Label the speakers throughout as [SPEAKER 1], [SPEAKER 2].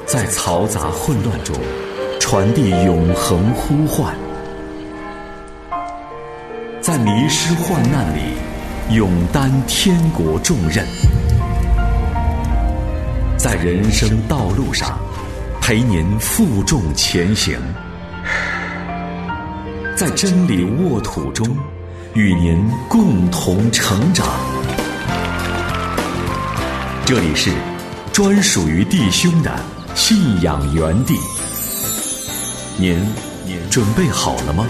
[SPEAKER 1] 在嘈杂混乱中传递永恒呼唤，在迷失患难里勇担天国重任，在人生道路上陪您负重前行，在真理沃土中与您共同成长。这里是专属于弟兄的信仰园地，您准备好了吗？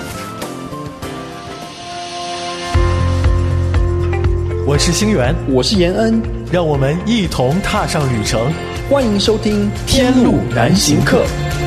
[SPEAKER 2] 我是星源，
[SPEAKER 3] 我是延恩，
[SPEAKER 2] 让我们一同踏上旅程。
[SPEAKER 3] 欢迎收听《天路难行客》。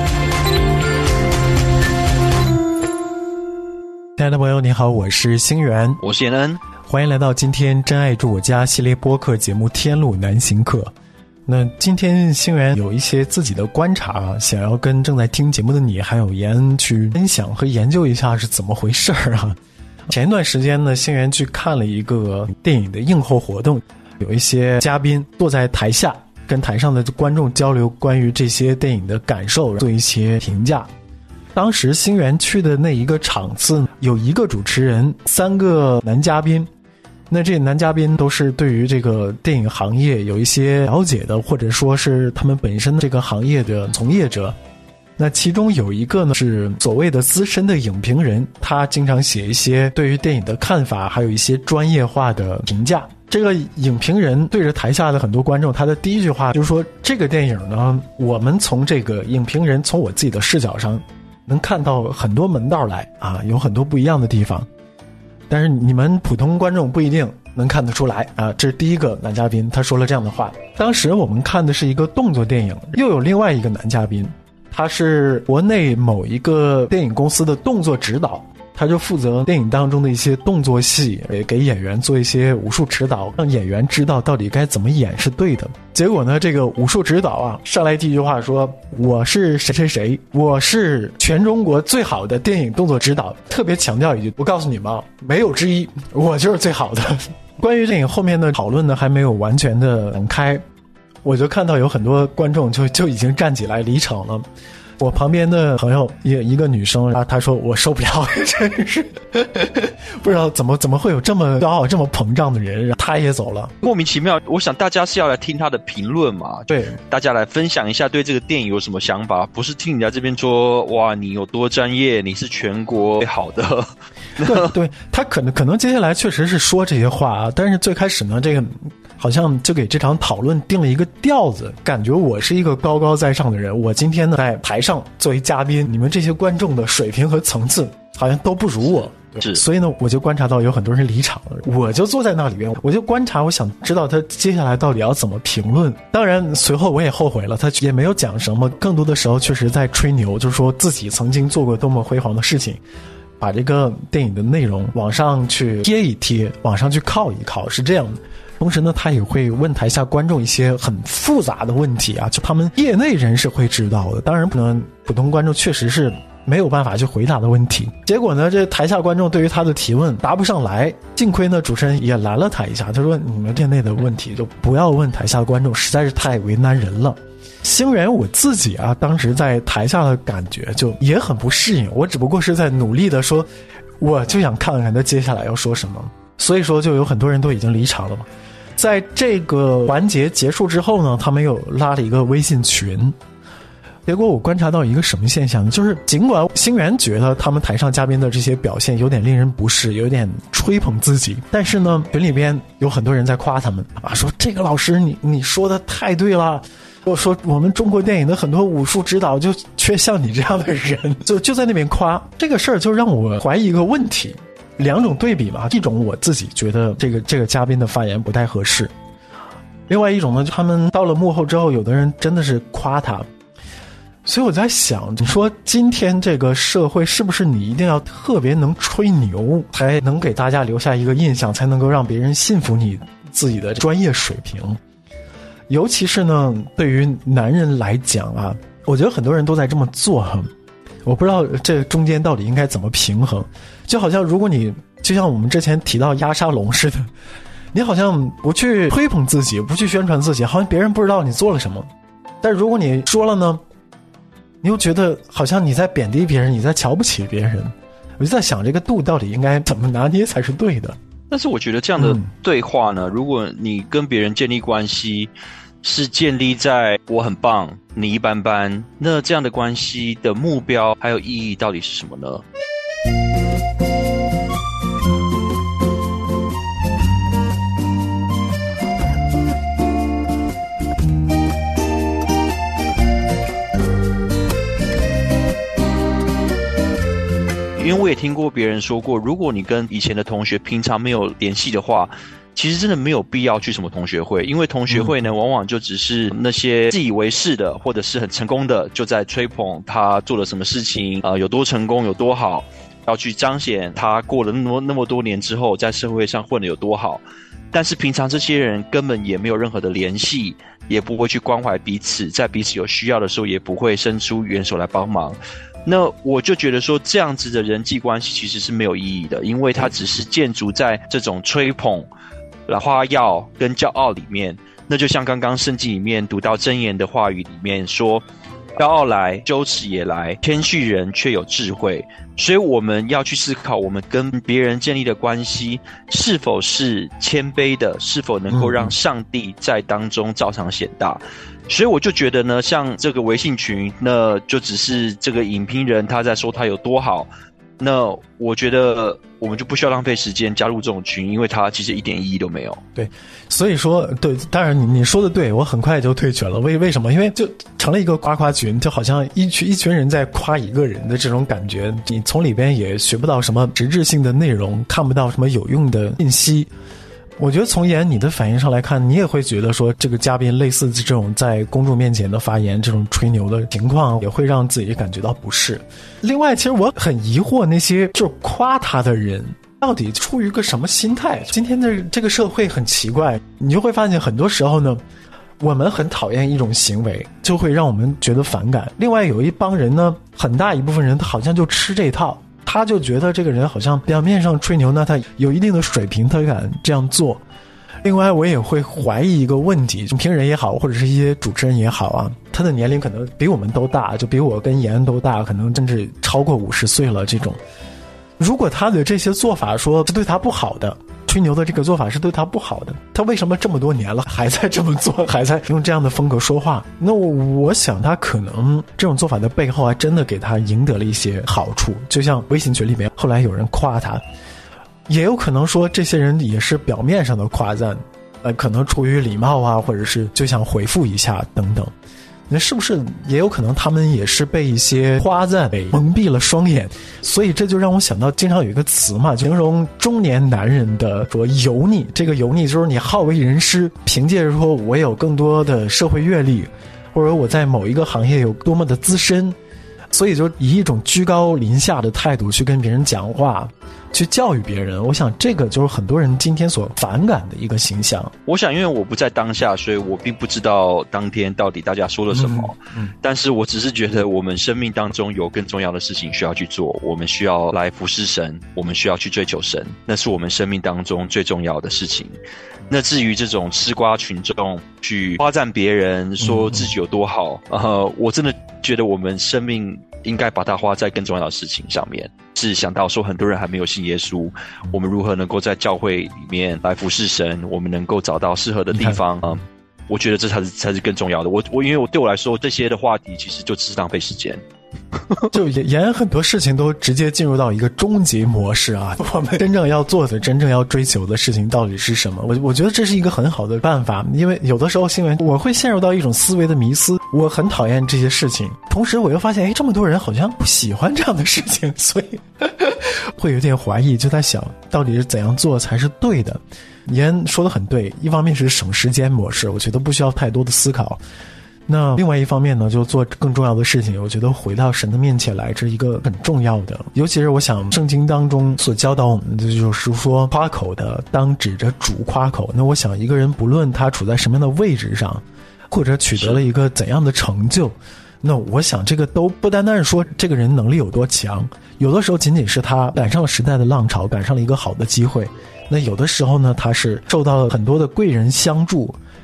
[SPEAKER 2] 亲爱的朋友你好，我是星源，
[SPEAKER 3] 我是延恩，
[SPEAKER 2] 欢迎来到今天真爱住我家系列播客节目《天路难行客》。那今天星源有一些自己的观察想要跟正在听节目的你还有延恩去分享和研究一下是怎么回事啊。前一段时间呢，星源去看了一个电影的映后活动，有一些嘉宾坐在台下跟台上的观众交流关于这些电影的感受，做一些评价。当时星源去的那一个场次有一个主持人，3个男嘉宾，那这男嘉宾都是对于这个电影行业有一些了解的，或者说是他们本身这个行业的从业者。那其中有一个呢是所谓的资深的影评人，他经常写一些对于电影的看法，还有一些专业化的评价。这个影评人对着台下的很多观众，他的第一句话就是说，这个电影呢，我们从这个影评人从我自己的视角上能看到很多门道来啊，有很多不一样的地方，但是你们普通观众不一定能看得出来啊。这是第一个男嘉宾，他说了这样的话。当时我们看的是一个动作电影，又有另外一个男嘉宾，他是国内某一个电影公司的动作指导，他就负责电影当中的一些动作戏，给演员做一些武术指导，让演员知道到底该怎么演是对的。结果呢，这个武术指导啊，上来第一句话说，我是谁谁谁，我是全中国最好的电影动作指导，特别强调一句，我告诉你们，没有之一，我就是最好的。关于电影后面的讨论呢，还没有完全的展开，我就看到有很多观众就已经站起来离场了。我旁边的朋友也一个女生，她说我受不了，真是不知道怎么会有这么骄傲这么膨胀的人，她也走了，
[SPEAKER 3] 莫名其妙。我想大家是要来听她的评论嘛，
[SPEAKER 2] 对，
[SPEAKER 3] 大家来分享一下对这个电影有什么想法，不是听人家这边说哇你有多专业，你是全国最好的。
[SPEAKER 2] 对，他可能接下来确实是说这些话啊，但是最开始呢，这个好像就给这场讨论定了一个调子，感觉我是一个高高在上的人，我今天呢在台上作为嘉宾，你们这些观众的水平和层次好像都不如我。
[SPEAKER 3] 是，
[SPEAKER 2] 所以呢，我就观察到有很多人离场了，我就坐在那里边，我就观察，我想知道他接下来到底要怎么评论。当然，随后我也后悔了，他也没有讲什么，更多的时候确实在吹牛，就是说自己曾经做过多么辉煌的事情，把这个电影的内容往上去贴一贴，往上去靠一靠，是这样的。同时呢，他也会问台下观众一些很复杂的问题啊，就他们业内人士会知道的，当然普通观众确实是没有办法去回答的问题。结果呢，这台下观众对于他的提问答不上来，幸亏呢主持人也拦了他一下，他说你们业内的问题就不要问台下观众，实在是太为难人了。星源我自己啊，当时在台下的感觉就也很不适应，我只不过是在努力的说，我就想看看他接下来要说什么，所以说就有很多人都已经离场了嘛。在这个环节结束之后呢，他们又拉了一个微信群。结果我观察到一个什么现象呢，就是尽管星源觉得他们台上嘉宾的这些表现有点令人不适，有点吹捧自己，但是呢群里边有很多人在夸他们啊，说这个老师你说的太对了，我说我们中国电影的很多武术指导就缺像你这样的人，就在那边夸。这个事儿就让我怀疑一个问题，两种对比嘛，一种我自己觉得这个嘉宾的发言不太合适，另外一种呢，他们到了幕后之后，有的人真的是夸他。所以我在想，你说今天这个社会是不是你一定要特别能吹牛，才能给大家留下一个印象，才能够让别人信服你自己的专业水平？尤其是呢，对于男人来讲啊，我觉得很多人都在这么做，我不知道这中间到底应该怎么平衡。就好像如果你就像我们之前提到压沙龙似的，你好像不去吹捧自己，不去宣传自己，好像别人不知道你做了什么。 但如果你说了呢，你又觉得好像你在贬低别人，你在瞧不起别人。我就在想这个度到底应该怎么拿捏才是对的。
[SPEAKER 3] 但是我觉得这样的对话呢，如果你跟别人建立关系是建立在我很棒你一般般，那这样的关系的目标还有意义到底是什么呢？因为我也听过别人说过，如果你跟以前的同学平常没有联系的话，其实真的没有必要去什么同学会，因为同学会呢，往往就只是那些自以为是的或者是很成功的，就在吹捧他做了什么事情，有多成功有多好，要去彰显他过了那么多年之后在社会上混得有多好。但是平常这些人根本也没有任何的联系，也不会去关怀彼此，在彼此有需要的时候也不会伸出援手来帮忙。那我就觉得说，这样子的人际关系其实是没有意义的，因为它只是建筑在这种吹捧、夸耀跟骄傲里面。那就像刚刚圣经里面读到箴言的话语里面说，骄傲来，羞耻也来，谦虚人却有智慧。所以我们要去思考，我们跟别人建立的关系是否是谦卑的，是否能够让上帝在当中照常显大。所以我就觉得呢，像这个微信群，那就只是这个影评人他在说他有多好，那我觉得我们就不需要浪费时间加入这种群，因为它其实一点意义都没有。
[SPEAKER 2] 对，所以说对，当然你说的对，我很快就退群了。为什么？因为就成了一个夸群，就好像一群人在夸一个人的这种感觉，你从里边也学不到什么实质性的内容，看不到什么有用的信息。我觉得从你的反应上来看，你也会觉得说这个嘉宾类似这种在公众面前的发言，这种吹牛的情况也会让自己感觉到不适。另外其实我很疑惑那些就是夸他的人到底出于个什么心态。今天的这个社会很奇怪，你就会发现很多时候呢，我们很讨厌一种行为，就会让我们觉得反感。另外有一帮人呢，很大一部分人他好像就吃这套，他就觉得这个人好像表面上吹牛呢，他有一定的水平，他敢这样做。另外我也会怀疑一个问题，影评人也好，或者是一些主持人也好啊，他的年龄可能比我们都大，就比我跟妍都大，可能甚至超过50岁了。这种如果他的这些做法说是对他不好的，吹牛的这个做法是对他不好的，他为什么这么多年了还在这么做，还在用这样的风格说话？那我想他可能这种做法的背后还真的给他赢得了一些好处，就像微信群里面后来有人夸他，也有可能说这些人也是表面上的夸赞，可能出于礼貌啊，或者是就想回复一下等等。那是不是也有可能他们也是被一些夸赞给蒙蔽了双眼？所以这就让我想到经常有一个词嘛，形容中年男人的说油腻。这个油腻就是你好为人师，凭借着说我有更多的社会阅历，或者我在某一个行业有多么的资深，所以就以一种居高临下的态度去跟别人讲话，去教育别人。我想这个就是很多人今天所反感的一个形象。
[SPEAKER 3] 我想因为我不在当下，所以我并不知道当天到底大家说了什么，但是我只是觉得我们生命当中有更重要的事情需要去做，我们需要来服侍神，我们需要去追求神，那是我们生命当中最重要的事情。那至于这种吃瓜群众去夸赞别人说自己有多好，我真的觉得我们生命应该把它花在更重要的事情上面。是想到说很多人还没有信耶稣，我们如何能够在教会里面来服侍神，我们能够找到适合的地方，我觉得这才是更重要的。因为对我来说，这些的话题其实就只是浪费时间。
[SPEAKER 2] 就演很多事情都直接进入到一个终极模式啊！我们真正要做的、真正要追求的事情到底是什么？我觉得这是一个很好的办法，因为有的时候新闻我会陷入到一种思维的迷思，我很讨厌这些事情，同时我又发现，这么多人好像不喜欢这样的事情，所以会有点怀疑，就在想到底是怎样做才是对的。妍说的很对，一方面是省时间模式，我觉得不需要太多的思考。那另外一方面呢，就做更重要的事情，我觉得回到神的面前来，这是一个很重要的。尤其是我想圣经当中所教导我们的就是说，夸口的当指着主夸口。那我想一个人不论他处在什么样的位置上，或者取得了一个怎样的成就，那我想这个都不单单是说这个人能力有多强，有的时候仅仅是他赶上了时代的浪潮，赶上了一个好的机会。那有的时候呢，他是受到了很多的贵人相助，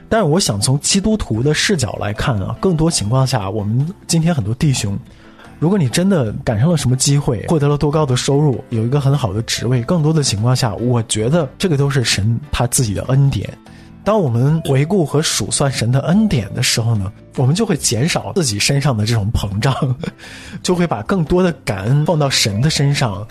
[SPEAKER 2] 但是我想从基督徒的视角来看啊，更多情况下，我们今天很多弟兄，如果你真的赶上了什么机会，获得了多高的收入，有一个很好的职位，更多的情况下，我觉得这个都是神他自己的恩典。当我们回顾和数算神的恩典的时候呢，我们就会减少自己身上的这种膨胀，就会把更多的感恩放到神的身上。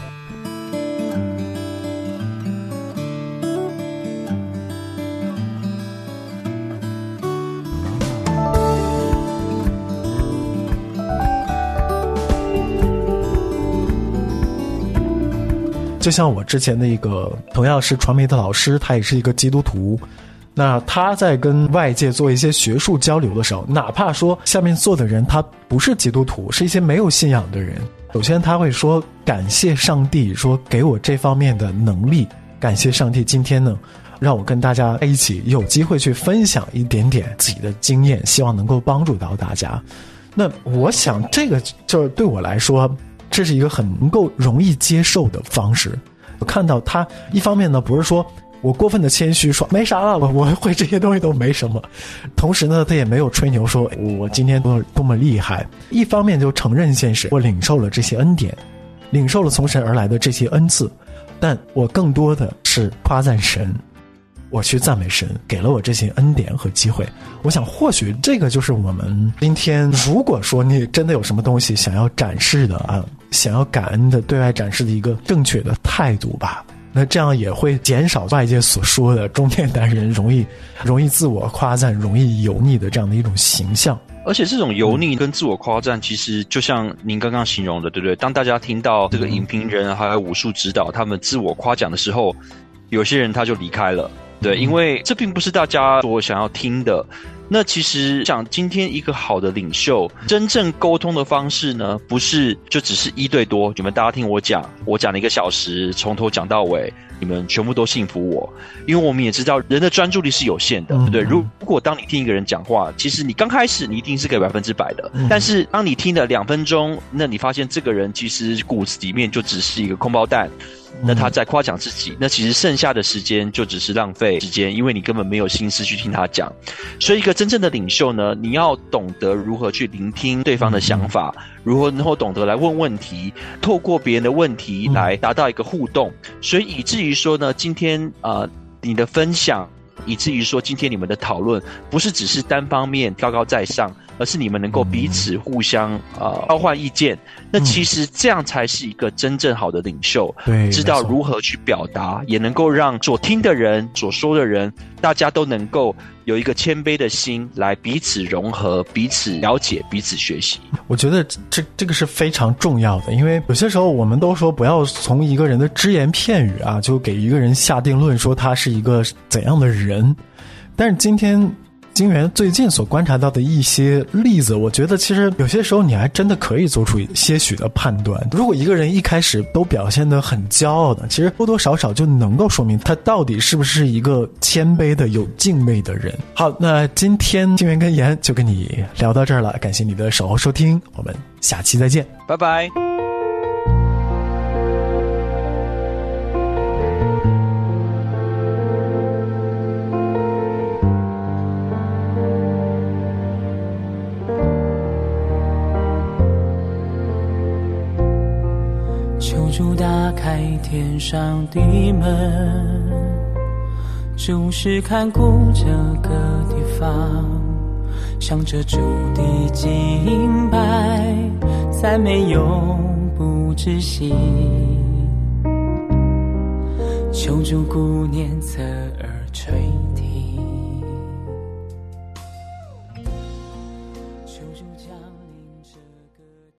[SPEAKER 2] 就像我之前的一个同样是传媒的老师，他也是一个基督徒，那他在跟外界做一些学术交流的时候，哪怕说下面坐的人他不是基督徒，是一些没有信仰的人，首先他会说感谢上帝，说给我这方面的能力，感谢上帝今天呢让我跟大家一起有机会去分享一点点自己的经验，希望能够帮助到大家。那我想这个就是对我来说，这是一个很能够容易接受的方式。我看到他一方面呢，不是说我过分的谦虚说没啥了，我会这些东西都没什么，同时呢他也没有吹牛说我今天多么厉害，一方面就承认现实，我领受了这些恩典，领受了从神而来的这些恩赐，但我更多的是夸赞神，我去赞美神给了我这些恩典和机会。我想或许这个就是我们今天，如果说你真的有什么东西想要展示的啊，想要感恩的对外展示的一个正确的态度吧，那这样也会减少外界所说的中年男人容易自我夸赞，容易油腻的这样的一种形象。
[SPEAKER 3] 而且这种油腻跟自我夸赞，其实就像您刚刚形容的，对不对？当大家听到这个影评人还有武术指导他们自我夸奖的时候，有些人他就离开了，对，因为这并不是大家所想要听的。那其实讲今天一个好的领袖，真正沟通的方式呢，不是就只是1对多，你们大家听我讲了1个小时，从头讲到尾，你们全部都信服我。因为我们也知道人的专注力是有限的，对不对？如果当你听一个人讲话，其实你刚开始你一定是给100%的，但是当你听了2分钟，那你发现这个人其实骨子里面就只是一个空包蛋，那他在夸奖自己，那其实剩下的时间就只是浪费时间，因为你根本没有心思去听他讲。所以一个真正的领袖呢，你要懂得如何去聆听对方的想法，如何能够懂得来问问题，透过别人的问题来达到一个互动。所以以至于说呢，今天你的分享，以至于说今天你们的讨论不是只是单方面高高在上，而是你们能够彼此互相交换意见。那其实这样才是一个真正好的领袖，知道如何去表达，也能够让所听的人所说的人，大家都能够有一个谦卑的心来彼此融合，彼此了解，彼此学习。
[SPEAKER 2] 我觉得这个是非常重要的，因为有些时候我们都说不要从一个人的只言片语啊，就给一个人下定论说他是一个怎样的人。但是今天金源最近所观察到的一些例子，我觉得其实有些时候你还真的可以做出些许的判断。如果一个人一开始都表现得很骄傲的，其实多多少少就能够说明他到底是不是一个谦卑的有敬畏的人。好，那今天金源跟妍就跟你聊到这儿了，感谢你的守候收听，我们下期再见，
[SPEAKER 3] 拜拜。
[SPEAKER 4] 求主打开天上的门，注视看顾这个地方，向着主的敬拜，赞美永不止息。求主顾念侧耳垂